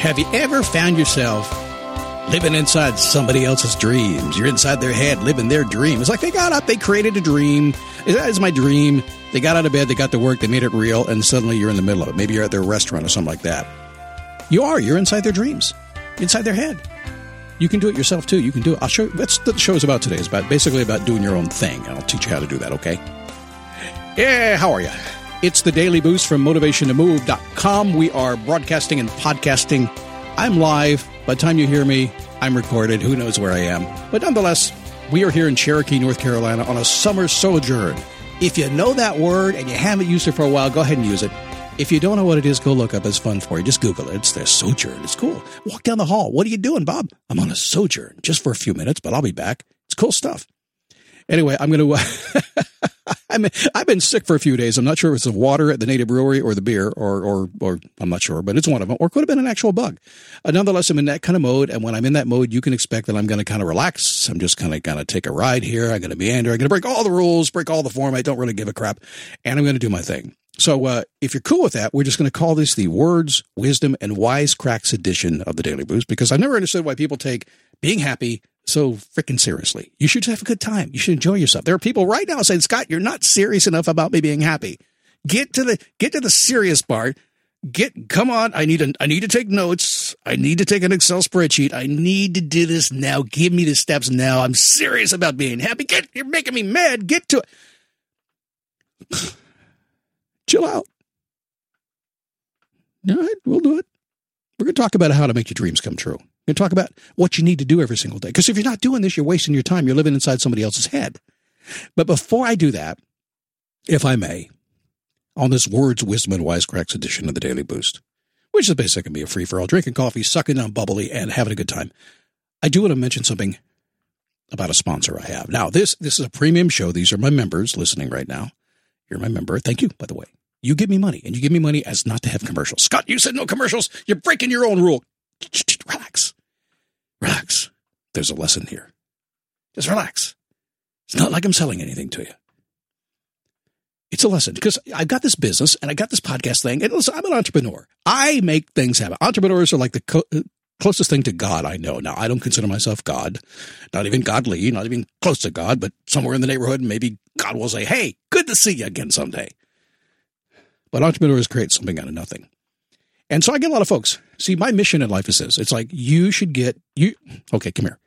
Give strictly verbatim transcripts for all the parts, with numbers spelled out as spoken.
Have you ever found yourself living inside somebody else's dreams? You're inside their head, living their dream. It's like they got up, they created a dream. That is my dream. They got out of bed, they got to work, they made it real, and suddenly you're in the middle of it. Maybe you're at their restaurant or something like that. You are. You're inside their dreams, inside their head. You can do it yourself, too. You can do it. I'll show you. That's what the show is about today. It's about basically about doing your own thing, and I'll teach you how to do that, okay? Yeah, how are you? It's the Daily Boost from motivation to move dot com. We are broadcasting and podcasting. I'm live. By the time you hear me, I'm recorded. Who knows where I am? But nonetheless, we are here in Cherokee, North Carolina on a summer sojourn. If you know that word and you haven't used it for a while, go ahead and use it. If you don't know what it is, go look up. It's fun for you. Just Google it. It's their sojourn. It's cool. Walk down the hall. What are you doing, Bob? I'm on a sojourn just for a few minutes, but I'll be back. It's cool stuff. Anyway, I'm going to... Uh, I'm, I've been sick for a few days. I'm not sure if it's the water at the native brewery or the beer, or, or, or I'm not sure, but it's one of them. Or it could have been an actual bug. Uh, nonetheless, I'm in that kind of mode. And when I'm in that mode, you can expect that I'm going to kind of relax. I'm just kind of going to take a ride here. I'm going to meander. I'm going to break all the rules, break all the form. I don't really give a crap. And I'm going to do my thing. So uh, if you're cool with that, we're just going to call this the Words, Wisdom, and Wisecracks edition of the Daily Boost, because I've never understood why people take being happy so freaking seriously. You should have a good time. You should enjoy yourself. There are people right now saying, Scott, you're not serious enough about me being happy. Get to the get to the serious part. Get come on. I need a, I need to take notes. I need to take an Excel spreadsheet. I need to do this now. Give me the steps now. I'm serious about being happy. Get you're making me mad. Get to it. Chill out. All right, we'll do it. We're going to talk about how to make your dreams come true. We're going to talk about what you need to do every single day. Because if you're not doing this, you're wasting your time. You're living inside somebody else's head. But before I do that, if I may, on this Words, Wisdom, and Wisecracks edition of the Daily Boost, which is basically going to be a free-for-all, drinking coffee, sucking down bubbly, and having a good time, I do want to mention something about a sponsor I have. Now, this this is a premium show. These are my members listening right now. You're my member. Thank you, by the way. You give me money, and you give me money as not to have commercials. Scott, you said no commercials. You're breaking your own rule. Relax. Relax. There's a lesson here. Just relax. It's not like I'm selling anything to you. It's a lesson, because I've got this business, and I got this podcast thing, and listen, I'm an entrepreneur. I make things happen. Entrepreneurs are like the co- closest thing to God I know. Now, I don't consider myself God, not even godly, not even close to God, but somewhere in the neighborhood, maybe God will say, hey, good to see you again someday. But entrepreneurs create something out of nothing. And so I get a lot of folks. See, my mission in life is this. It's like, you should get, you, okay, come here.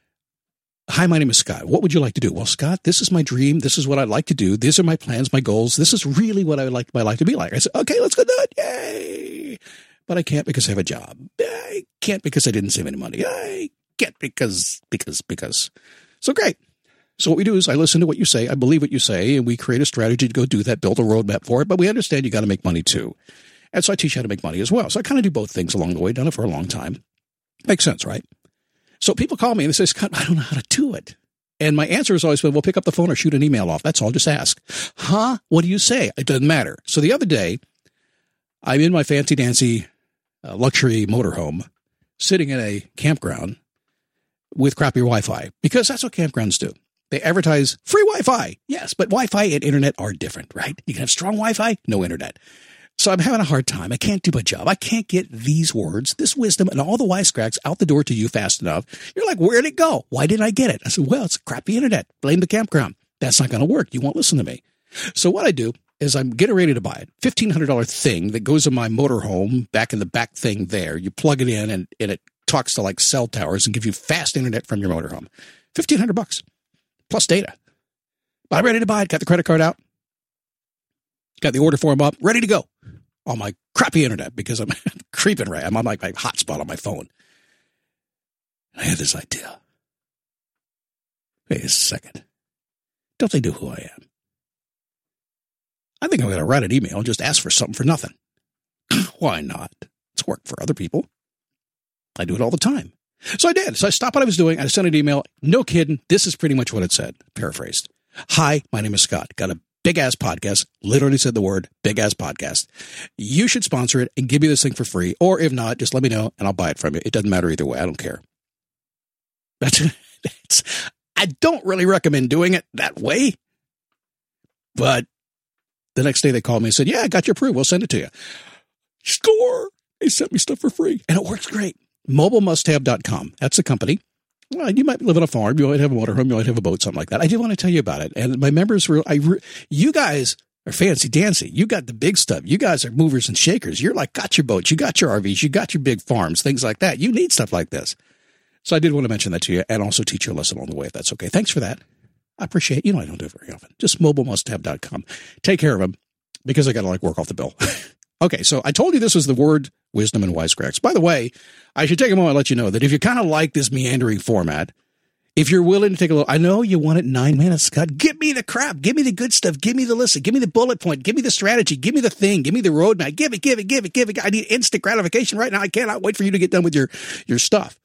Hi, my name is Scott. What would you like to do? Well, Scott, this is my dream. This is what I'd like to do. These are my plans, my goals. This is really what I would like my life to be like. I said, okay, let's go do it. Yay. But I can't because I have a job. I can't because I didn't save any money. I can't because, because, because. So great. So what we do is I listen to what you say. I believe what you say, and we create a strategy to go do that, build a roadmap for it. But we understand you got to make money too. And so I teach you how to make money as well. So I kind of do both things along the way. Done it for a long time. Makes sense, right? So people call me and they say, Scott, I don't know how to do it. And my answer is always, well, pick up the phone or shoot an email off. That's all. Just ask. Huh? What do you say? It doesn't matter. So the other day, I'm in my fancy dancy uh, luxury motorhome, sitting in a campground with crappy Wi-Fi, because that's what campgrounds do. They advertise free Wi-Fi. Yes, but Wi-Fi and internet are different, right? You can have strong Wi-Fi, no internet. So I'm having a hard time. I can't do my job. I can't get these words, this wisdom, and all the wisecracks out the door to you fast enough. You're like, where'd it go? Why didn't I get it? I said, well, it's crappy internet. Blame the campground. That's not going to work. You won't listen to me. So what I do is I'm getting ready to buy it. fifteen hundred dollars thing that goes in my motorhome, back in the back thing there. You plug it in, and, and it talks to like cell towers and gives you fast internet from your motorhome. fifteen hundred bucks. Plus data. But I'm ready to buy it. Got the credit card out. Got the order form up. Ready to go. On my crappy internet, because I'm creeping right. I'm on like my hotspot on my phone. I had this idea. Wait a second. Don't they know who I am? I think I'm going to write an email and just ask for something for nothing. Why not? It's work for other people. I do it all the time. So I did. So I stopped what I was doing. I sent an email. No kidding. This is pretty much what it said. Paraphrased. Hi, my name is Scott. Got a big-ass podcast. Literally said the word big-ass podcast. You should sponsor it and give me this thing for free. Or if not, just let me know and I'll buy it from you. It doesn't matter either way. I don't care. That's, that's, I don't really recommend doing it that way. But the next day they called me and said, yeah, I got your proof. We'll send it to you. Score. They sent me stuff for free, and it works great. mobile must have dot com. That's the company. Well, you might live on a farm. You might have a motorhome. You might have a boat, something like that. I do want to tell you about it. And my members were, I, re, you guys are fancy dancy. You got the big stuff. You guys are movers and shakers. You're like, got your boats. You got your R Vs. You got your big farms, things like that. You need stuff like this. So I did want to mention that to you and also teach you a lesson along the way, if that's okay. Thanks for that. I appreciate it. You know, I don't do it very often. Just mobile must have dot com. Take care of them because I got to like work off the bill. Okay, so I told you this was the word, wisdom, and wisecracks. By the way, I should take a moment and let you know that if you kind of like this meandering format, if you're willing to take a look, I know you want it nine minutes, Scott. Give me the crap. Give me the good stuff. Give me the list. Give me the bullet point. Give me the strategy. Give me the thing. Give me the roadmap. Give it, give it, give it, give it. I need instant gratification right now. I cannot wait for you to get done with your, your stuff.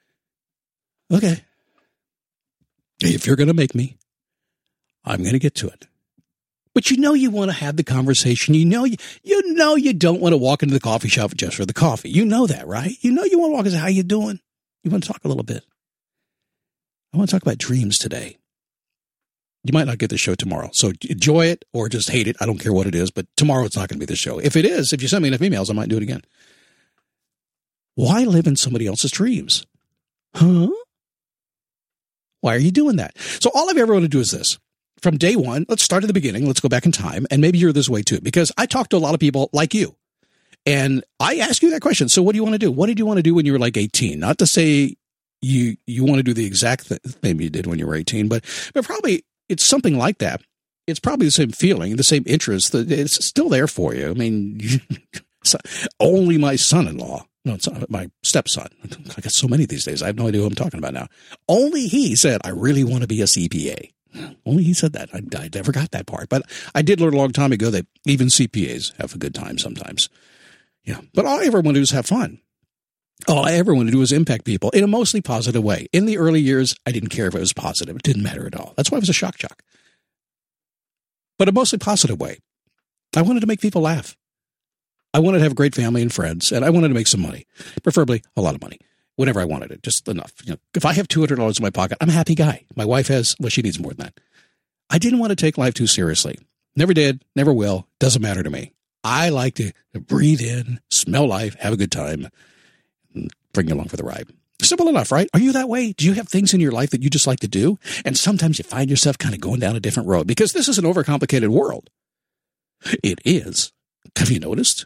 Okay. If you're going to make me, I'm going to get to it. But you know you want to have the conversation. You know you, you know you don't want to walk into the coffee shop just for the coffee. You know that, right? You know you want to walk and say, how you doing? You want to talk a little bit. I want to talk about dreams today. You might not get the show tomorrow, so enjoy it or just hate it. I don't care what it is, but tomorrow it's not going to be the show. If it is, if you send me enough emails, I might do it again. Why live in somebody else's dreams? Huh? Why are you doing that? So all I've ever wanted to do is this. From day one, let's start at the beginning. Let's go back in time. And maybe you're this way too, because I talk to a lot of people like you. And I ask you that question. So what do you want to do? What did you want to do when you were like eighteen? Not to say you you want to do the exact thing you did when you were eighteen, but, but probably it's something like that. It's probably the same feeling, the same interest. It's still there for you. I mean, only my son-in-law. No, it's not my stepson. I got so many these days. I have no idea who I'm talking about now. Only he said, I really want to be a C P A. Only he said that. I, I never got that part. But I did learn a long time ago that even C P As have a good time sometimes. Yeah. But all I ever want to do is have fun. All I ever want to do is impact people in a mostly positive way. In the early years, I didn't care if it was positive. It didn't matter at all. That's why I was a shock jock. But a mostly positive way. I wanted to make people laugh. I wanted to have a great family and friends, and I wanted to make some money, preferably a lot of money. Whenever I wanted it, just enough. You know, if I have two hundred dollars in my pocket, I'm a happy guy. My wife has, well, she needs more than that. I didn't want to take life too seriously. Never did, never will. Doesn't matter to me. I like to breathe in, smell life, have a good time, and bring you along for the ride. Simple enough, right? Are you that way? Do you have things in your life that you just like to do? And sometimes you find yourself kind of going down a different road because this is an overcomplicated world. It is. Have you noticed?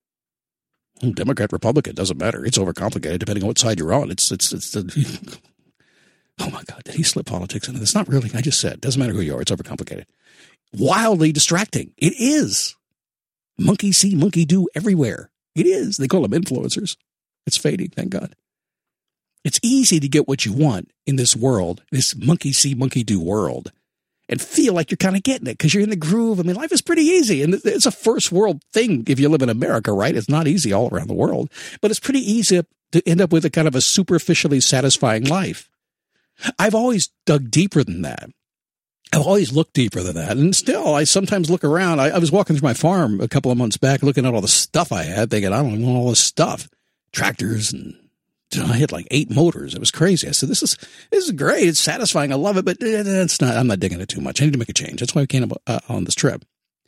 Democrat, Republican, doesn't matter. It's overcomplicated depending on what side you're on. It's, it's, it's, the, oh my God, did he slip politics into this? Not really. I just said, doesn't matter who you are. It's overcomplicated. Wildly distracting. It is. Monkey see, monkey do everywhere. It is. They call them influencers. It's fading, thank God. It's easy to get what you want in this world, this monkey see, monkey do world, and feel like you're kind of getting it because you're in the groove. I mean, life is pretty easy, and it's a first world thing if you live in America, right? It's not easy all around the world, but it's pretty easy to end up with a kind of a superficially satisfying life. I've always dug deeper than that. I've always looked deeper than that, and still, I sometimes look around. I, I was walking through my farm a couple of months back, looking at all the stuff I had, thinking, I don't want all this stuff. Tractors, and I had like eight motors. It was crazy. I said, this is this is great. It's satisfying. I love it, but it's not. I'm not digging it too much. I need to make a change. That's why I came uh, on this trip.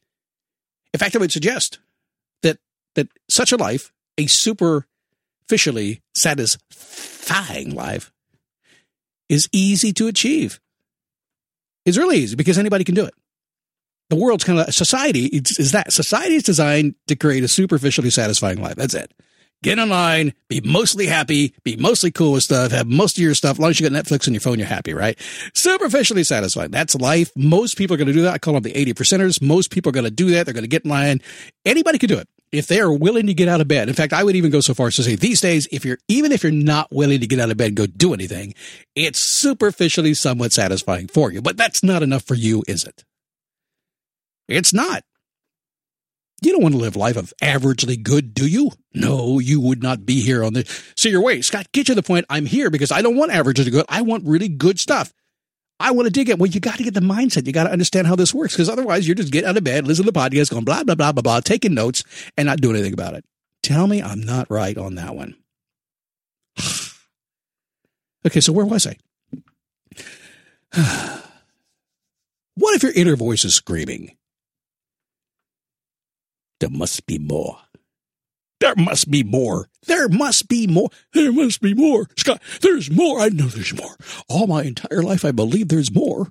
In fact, I would suggest that that such a life, a superficially satisfying life, is easy to achieve. It's really easy because anybody can do it. The world's kind of society is, is that society is designed to create a superficially satisfying life. That's it. Get in line, be mostly happy, be mostly cool with stuff, have most of your stuff. As long as you got Netflix on your phone, you're happy, right? Superficially satisfying. That's life. Most people are going to do that. I call them the eighty percenters. Most people are going to do that. They're going to get in line. Anybody can do it if they are willing to get out of bed. In fact, I would even go so far as to say these days, if you're even if you're not willing to get out of bed and go do anything, it's superficially somewhat satisfying for you. But that's not enough for you, is it? It's not. You don't want to live life of averagely good, do you? No, you would not be here on the... So you're wait, Scott, get to the point. I'm here because I don't want averagely good. I want really good stuff. I want to dig it. Well, you got to get the mindset. You got to understand how this works because otherwise you're just getting out of bed, listening to the podcast, going blah, blah, blah, blah, blah, taking notes and not doing anything about it. Tell me I'm not right on that one. Okay, so where was I? What if your inner voice is screaming? There must be more. There must be more. There must be more. There must be more. Scott, there's more. I know there's more. All my entire life, I believe there's more.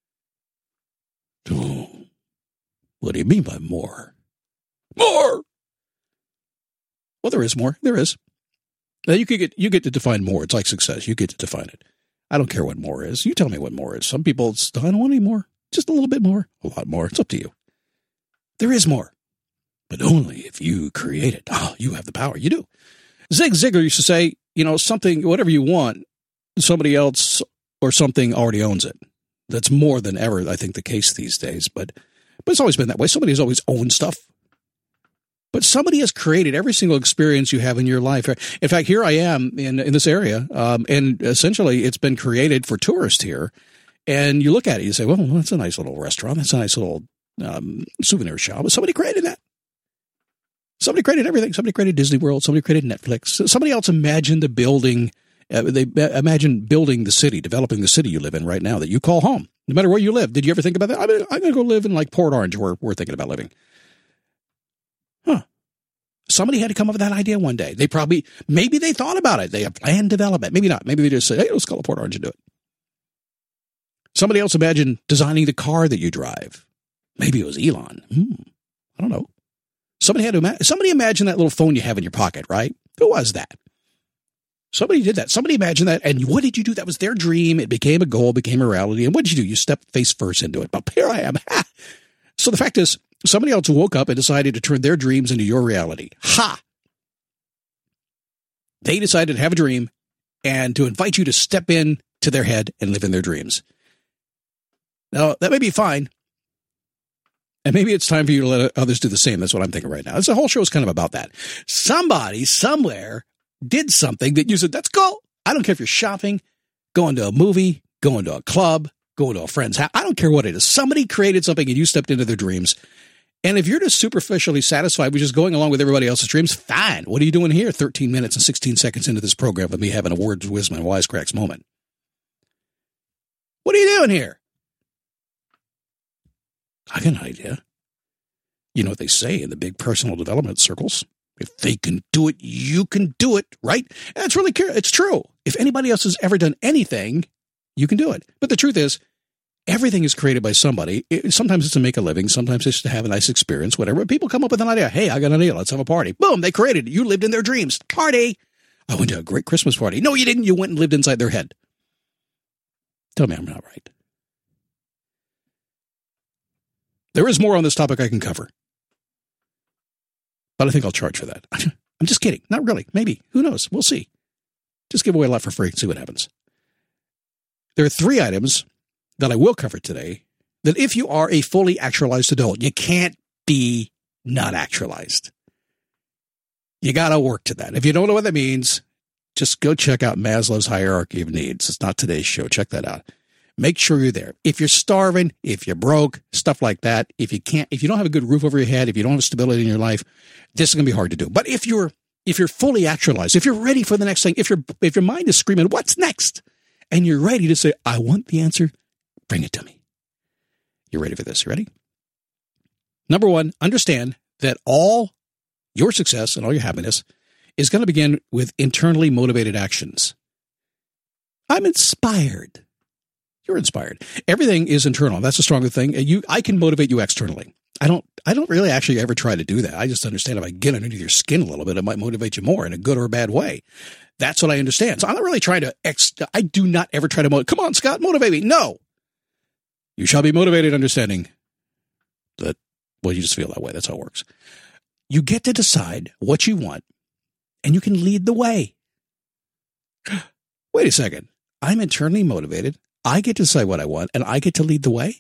Oh, what do you mean by more? More! Well, there is more. There is. Now, you could get you get to define more. It's like success. You get to define it. I don't care what more is. You tell me what more is. Some people, it's, I don't want any more. Just a little bit more. A lot more. It's up to you. There is more. But only if you create it. Oh, you have the power. You do. Zig Ziglar used to say, you know, something, whatever you want, somebody else or something already owns it. That's more than ever, I think, the case these days. But, but it's always been that way. Somebody has always owned stuff. But somebody has created every single experience you have in your life. In fact, here I am in, in this area, um, and essentially it's been created for tourists here. And you look at it, you say, well, that's a nice little restaurant. That's a nice little um, souvenir shop. But somebody created that. Somebody created everything. Somebody created Disney World. Somebody created Netflix. Somebody else imagined the building. Uh, they uh, imagine building the city, developing the city you live in right now that you call home, no matter where you live. Did you ever think about that? I mean, I'm going to go live in like Port Orange where we're thinking about living. Huh. Somebody had to come up with that idea one day. They probably, maybe they thought about it. They have planned development. Maybe not. Maybe they just said, hey, let's call it Port Orange and do it. Somebody else imagined designing the car that you drive. Maybe it was Elon. Hmm. I don't know. Somebody had to imagine, somebody imagined that little phone you have in your pocket, right? Who was that? Somebody did that. Somebody imagined that. And what did you do? That was their dream. It became a goal, became a reality. And what did you do? You stepped face first into it. But here I am. Ha! So the fact is, somebody else woke up and decided to turn their dreams into your reality. Ha! They decided to have a dream and to invite you to step in to their head and live in their dreams. Now, that may be fine. And maybe it's time for you to let others do the same. That's what I'm thinking right now. This whole show is kind of about that. Somebody, somewhere, did something that you said, that's cool. I don't care if you're shopping, going to a movie, going to a club, going to a friend's house. I don't care what it is. Somebody created something and you stepped into their dreams. And if you're just superficially satisfied with just going along with everybody else's dreams, fine. What are you doing here thirteen minutes and sixteen seconds into this program with me having a words, wisdom, and wisecracks moment? What are you doing here? I got an idea. You know what they say in the big personal development circles? If they can do it, you can do it, right? And it's really clear. It's true. If anybody else has ever done anything, you can do it. But the truth is, everything is created by somebody. It, sometimes it's to make a living. Sometimes it's to have a nice experience, whatever. But people come up with an idea. Hey, I got an idea. Let's have a party. Boom, they created it. You lived in their dreams. Party. I went to a great Christmas party. No, you didn't. You went and lived inside their head. Tell me I'm not right. There is more on this topic I can cover. But I think I'll charge for that. I'm just kidding. Not really. Maybe. Who knows? We'll see. Just give away a lot for free and see what happens. There are three items that I will cover today that if you are a fully actualized adult, you can't be not actualized. You got to work to that. If you don't know what that means, just go check out Maslow's hierarchy of needs. It's not today's show. Check that out. Make sure you're there. If you're starving, if you're broke, stuff like that, if you can't, if you don't have a good roof over your head, if you don't have stability in your life, this is going to be hard to do. But if you're, if you're fully actualized, if you're ready for the next thing, if your if your mind is screaming, what's next? And you're ready to say, I want the answer, bring it to me. You're ready for this. You ready? Number one, understand that all your success and all your happiness is going to begin with internally motivated actions. I'm inspired. You're inspired. Everything is internal. That's a stronger thing. You, I can motivate you externally. I don't, I don't really actually ever try to do that. I just understand if I get underneath your skin a little bit, it might motivate you more in a good or a bad way. That's what I understand. So I'm not really trying to, ex- I do not ever try to motivate. Come on, Scott, motivate me. No. You shall be motivated understanding that, well, you just feel that way. That's how it works. You get to decide what you want and you can lead the way. Wait a second. I'm internally motivated. I get to decide what I want, and I get to lead the way.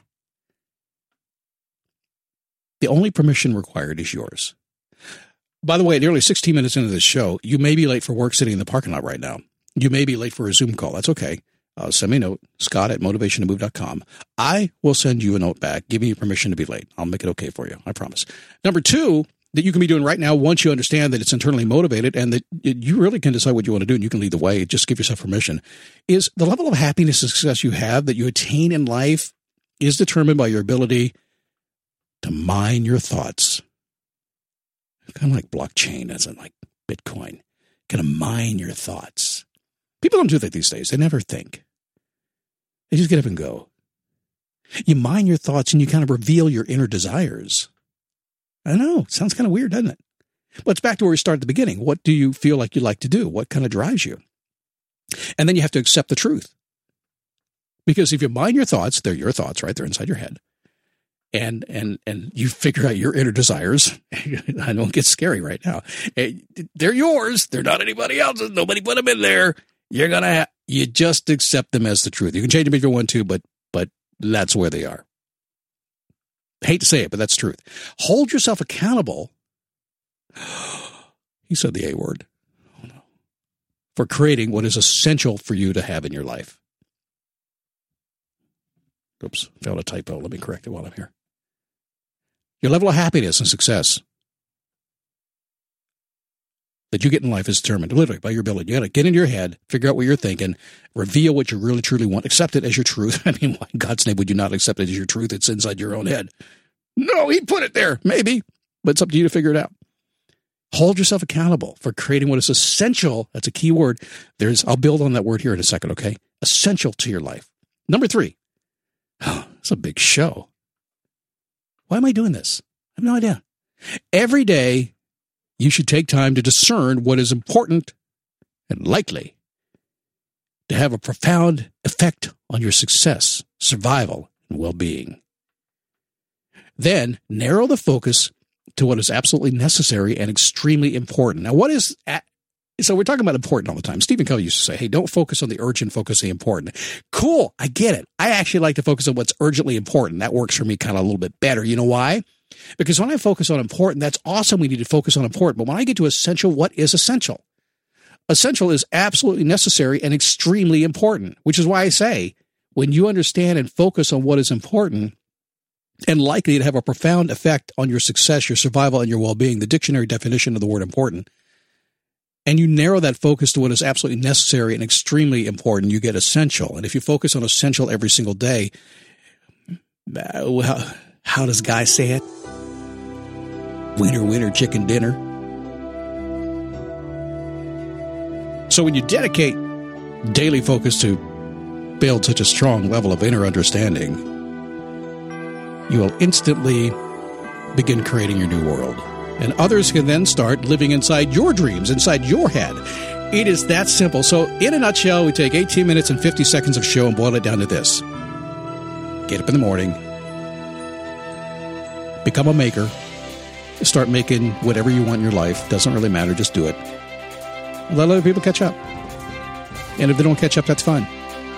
The only permission required is yours. By the way, nearly sixteen minutes into this show, you may be late for work sitting in the parking lot right now. You may be late for a Zoom call. That's okay. Uh, send me a note, Scott at motivation to move dot com. I will send you a note back giving you permission to be late. I'll make it okay for you. I promise. Number two, that you can be doing right now once you understand that it's internally motivated and that you really can decide what you want to do and you can lead the way, just give yourself permission, is the level of happiness and success you have that you attain in life is determined by your ability to mine your thoughts. Kind of like blockchain, as in like Bitcoin. Going to mine your thoughts. People don't do that these days. They never think. They just get up and go. You mine your thoughts and you kind of reveal your inner desires. I know. Sounds kind of weird, doesn't it? But it's back to where we started at the beginning. What do you feel like you like to do? What kind of drives you? And then you have to accept the truth. Because if you mine your thoughts, they're your thoughts, right? They're inside your head. And and and you figure out your inner desires. I know it gets scary right now. They're yours. They're not anybody else's. Nobody put them in there. You're going to have, you just accept them as the truth. You can change them if you want to, but but that's where they are. I hate to say it, but that's the truth. Hold yourself accountable. He said the A word. Oh, no. For creating what is essential for you to have in your life. Oops, found a typo. Let me correct it while I'm here. Your level of happiness and success that you get in life is determined literally by your ability. You got to get into your head, figure out what you're thinking, reveal what you really truly want, accept it as your truth. I mean, why in God's name would you not accept it as your truth? It's inside your own head. No, he put it there. Maybe, but it's up to you to figure it out. Hold yourself accountable for creating what is essential. That's a key word. There's, I'll build on that word here in a second, okay? Essential to your life. Number three. Oh, it's a big show. Why am I doing this? I have no idea. Every day, you should take time to discern what is important and likely to have a profound effect on your success, survival, and well-being. Then, narrow the focus to what is absolutely necessary and extremely important. Now, what is... So we're talking about important all the time. Stephen Covey used to say, hey, don't focus on the urgent, focus on the important. Cool, I get it. I actually like to focus on what's urgently important. That works for me kind of a little bit better. You know why? Because when I focus on important, that's awesome. We need to focus on important. But when I get to essential, what is essential? Essential is absolutely necessary and extremely important, which is why I say, when you understand and focus on what is important and likely to have a profound effect on your success, your survival, and your well-being, the dictionary definition of the word important, and you narrow that focus to what is absolutely necessary and extremely important, you get essential. And if you focus on essential every single day, how, how does Guy say it? Winner, winner, chicken dinner. So when you dedicate daily focus to build such a strong level of inner understanding, you will instantly begin creating your new world. And others can then start living inside your dreams, inside your head. It is that simple. So in a nutshell, we take eighteen minutes and fifty seconds of show and boil it down to this. Get up in the morning. Become a maker. Start making whatever you want in your life. Doesn't really matter. Just do it. Let other people catch up. And if they don't catch up, that's fine.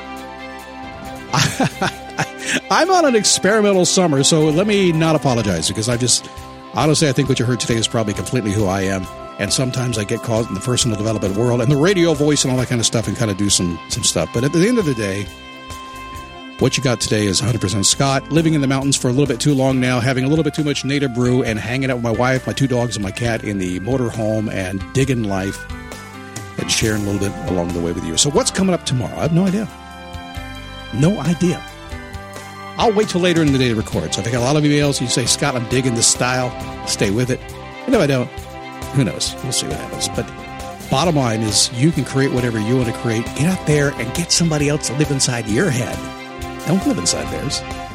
I'm on an experimental summer, so let me not apologize because I just... Honestly, I think what you heard today is probably completely who I am. And sometimes I get caught in the personal development world and the radio voice and all that kind of stuff and kind of do some, some stuff. But at the end of the day, what you got today is one hundred percent Scott, living in the mountains for a little bit too long now, having a little bit too much native brew and hanging out with my wife, my two dogs, and my cat in the motorhome and digging life and sharing a little bit along the way with you. So what's coming up tomorrow? I have no idea. No idea. I'll wait till later in the day to record. So if I get a lot of emails, you say, Scott, I'm digging this style. Stay with it. And if I don't, who knows? We'll see what happens. But bottom line is you can create whatever you want to create. Get out there and get somebody else to live inside your head. Don't live inside theirs.